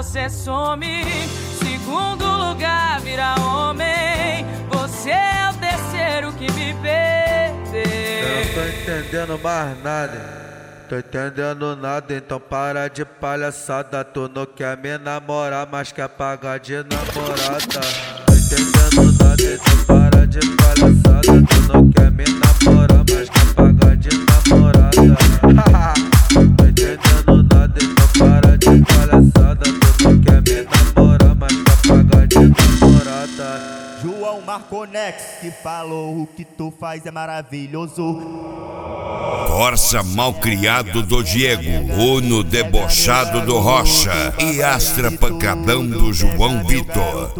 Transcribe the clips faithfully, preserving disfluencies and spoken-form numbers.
você some. Segundo lugar, vira homem. Você é o terceiro que me perdeu. Eu não tô entendendo mais nada. Tô entendendo nada, então para de palhaçada. Tu não quer me namorar, mas quer pagar de namorada. Tô entendendo nada, então para de palhaçada. Tu não quer me namorar, mas quer pagar de namorada. Tô entendendo nada, então para de palhaçada. Tu não quer me namorar, mas quer pagar de namorada. João Marconex que falou: o que tu faz é maravilhoso. Corsa malcriado do Diego, Uno debochado do Rocha e Astra pancadão do João Vitor.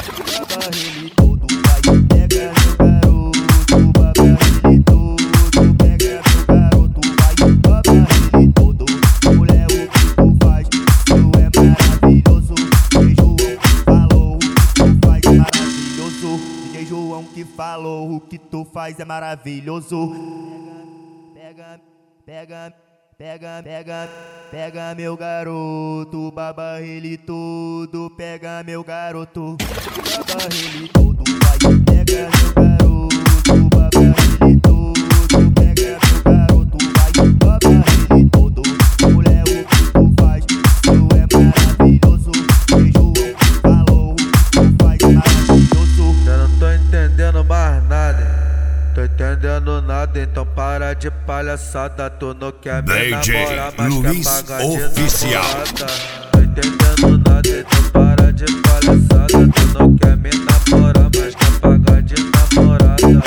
João que falou: o que tu faz é maravilhoso. Pega, pega, pega, pega, pega meu garoto, baba ele todo, pega meu garoto, baba ele todo, vai, pega meu garoto, baba ele todo, pega meu garoto, vai, baba ele todo, mulher o que tu faz, tu é maravilhoso. João que falou: o que tu faz é maravilhoso. Eu não tô entendendo mais nada. Tô entendendo nada, então para de palhaçada. Tu não quer me namorar, mas Luiz quer pagar Oficial. de namorada. Tô entendendo nada, então para de palhaçada. Tu não quer me namorar, mas quer pagar de namorada.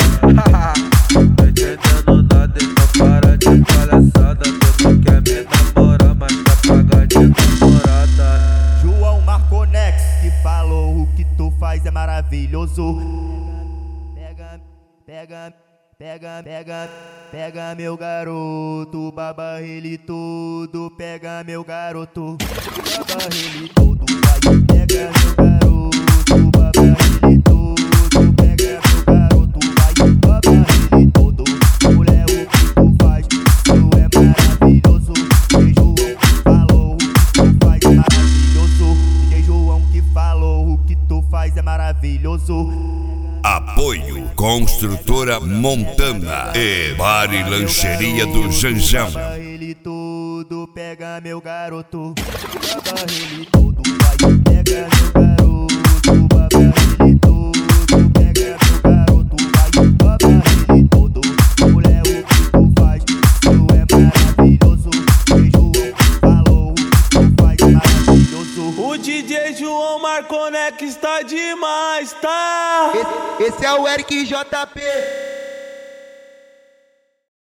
Tô entendendo nada, então para de palhaçada. Tu não quer me namorar, mas quer pagar de namorada. João Marconex que falou: o que tu faz é maravilhoso. Pega, pega, pega, pega, pega meu garoto, baba ele todo, pega meu garoto, baba ele todo, vai, pega meu garoto, baba ele todo, pega meu garoto, vai, baba ele todo, mulher o que tu faz, tu é maravilhoso. João que falou: o que tu faz é maravilhoso. João que falou: o que tu faz é maravilhoso. Apoio Construtora Montana e Bar e Lancheria do Janjão. Baba ele todo, pega meu garoto, baba ele todo, vai, pega meu garoto, baba ele todo, pega meu garoto, vai, baba ele todo, mulher o que tu faz, tu é maravilhoso. João que falou: o que tu faz é maravilhoso. O D J João Marconex está demais, tá? Esse, esse é o Eric J P.